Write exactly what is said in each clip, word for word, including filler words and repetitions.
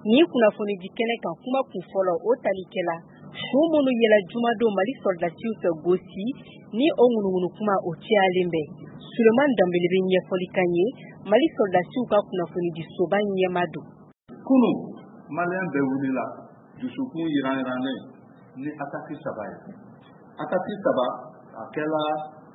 ni kunnafoni di kɛnɛ kan kuma kun fɔlɔ o talikɛla su minnu yɛlɛ jumadon Mali soldasiw fɛ gosi ni o ŋunuŋunu kuma o cayalen bɛ Suleman Danbele bɛ ɲɛfɔli kan ye Mali soldasiw ka kunnafoni di soba ɲɛma don. Kunu Malien bɛɛ wulila dusukun yiran-yirannen ni ataki saba ye. Ataki saba a kɛla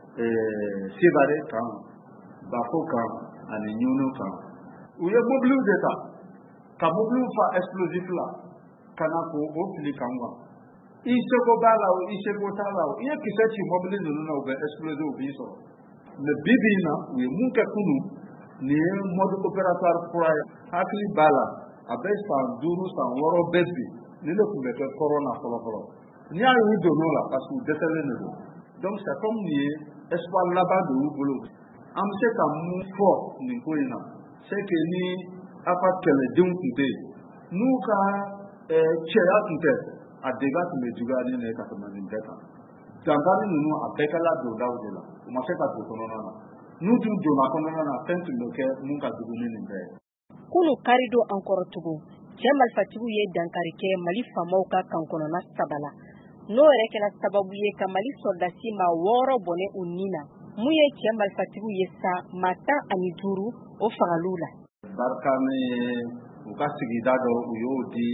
Sevare kan, Bafo kan ani Ɲuno kan. U ye mobiliw de ta ka mobiliw fa explosif la ka na ko o fili kan wa. I seko b'a la o, i seko t'a la o. I ye kisɛ ci mobili ninnu na u bɛ explosé u b'i sɔrɔ. Mais bi bi in na u ye mun kɛ kunu nin ye mode opératoire kura ye. Hakili b'a la a bɛ san duuru san wɔɔrɔ bɛɛ bi ni ne tun bɛ kɛ kɔrɔna fɔlɔ fɔlɔ. N'i y'a y'u donn'o la parce que u dɛsɛlen de don. Donc c'est comme nin ye espoir laban de y'u bolo. An bɛ se ka mun fɔ nin ko in na c'est que ni a ka kɛlɛdenw tun tɛ yen n'u ka cɛya tun tɛ a dega tun bɛ juguya ni ne ka tɛmɛ nin bɛɛ kan. Dankari ninnu a bɛɛ kɛla dondaw de la u ma se ka don kɔnɔna na. N'u tun donna kɔnɔna na fɛn tun bɛ kɛ mun ka jugu ni nin bɛɛ ye. Kunu karido an kɔrɔ tugun cɛ malifatigiw ye dankari kɛ Mali faamaw ka kan kɔnɔna saba la n'o yɛrɛ kɛra sababu ye ka Mali soldasi ma wɔɔrɔ bɔnɛ u ni na mun ye cɛ malifatigiw ye sa maa tan ani duuru o fagaliw la. Barika ni u ka sigida dɔ u y'o di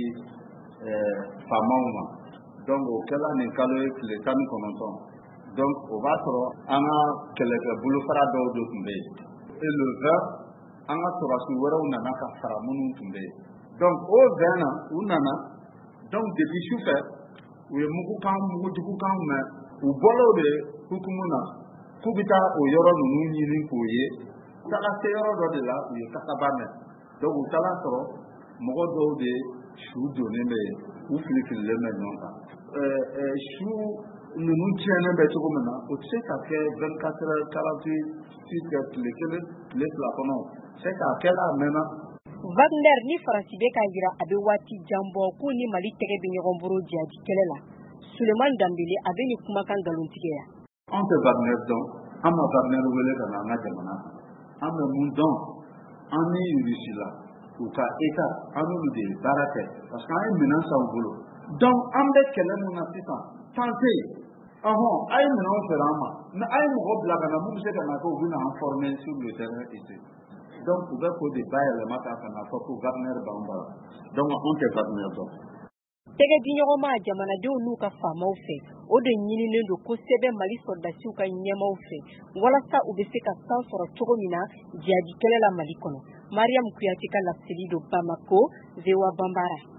faamaw ma donc o kɛla nin kalo ye tile tan ni kɔnɔntɔn donc o b'a sɔrɔ an ka kɛlɛkɛ bolofara dɔw de tun bɛ yen et le vingt an ka sɔrɔdasi wɛrɛw nana ka fara minnu tun bɛ yen donc o vingt na u nana donc depuis sufɛ u ye mugukan mugujugukan mɛn u bɔlaw de hukumu na k'u bɛ taa o yɔrɔ ninnu ɲini k'o ye u taara se yɔrɔ dɔ de la u ye kasaba mɛn donc u taara sɔrɔ mɔgɔ dɔw de su donnen bɛ yen u fili fililen bɛ ɲɔgɔn kan su ninnu tiɲɛnen bɛ cogo min na o tɛ se ka kɛ vingt-quatre heures quarante-six heures tile kelen tile fila kɔnɔ c'est k'a kɛla a mɛnna. Wagner ni Faransi bɛ k'a jira a bɛ waati jan bɔ k'u ni Mali tɛgɛ bɛ ɲɔgɔn bolo jihadi kɛlɛ la Suleman Danbele a bɛ nin kumakan nkalontigɛ ya. An tɛ Wagner dɔn an ma Wagner wele ka na an ka jamana kan an bɛ mun dɔn an ni Rusi la u ka État an n'olu de ye baara kɛ parce que an ye minɛn san u bolo donc an bɛ kɛlɛ mun na sisan temps tɛ yen ɔhɔn a ye minɛnw feere an ma mais a ye mɔgɔ bila ka na mun bɛ se ka na kɛ u bɛ na an former sur le terrain ici donc u bɛ k'o de bayɛlɛma k'a ka na fɔ ko Wagner b'an bara donc an tɛ Wagner dɔn. Tɛgɛ di ɲɔgɔn ma jamanadenw n'u ka faamaw fɛ o de ɲininen don kosɛbɛ Mali soldasiw ka ɲɛmaw fɛ walasa u bɛ se ka san sɔrɔ cogo min na jihadi kɛlɛ la Mali kɔnɔ. Mariam Kuyate ka laseli don Bamako, V O A Bambara.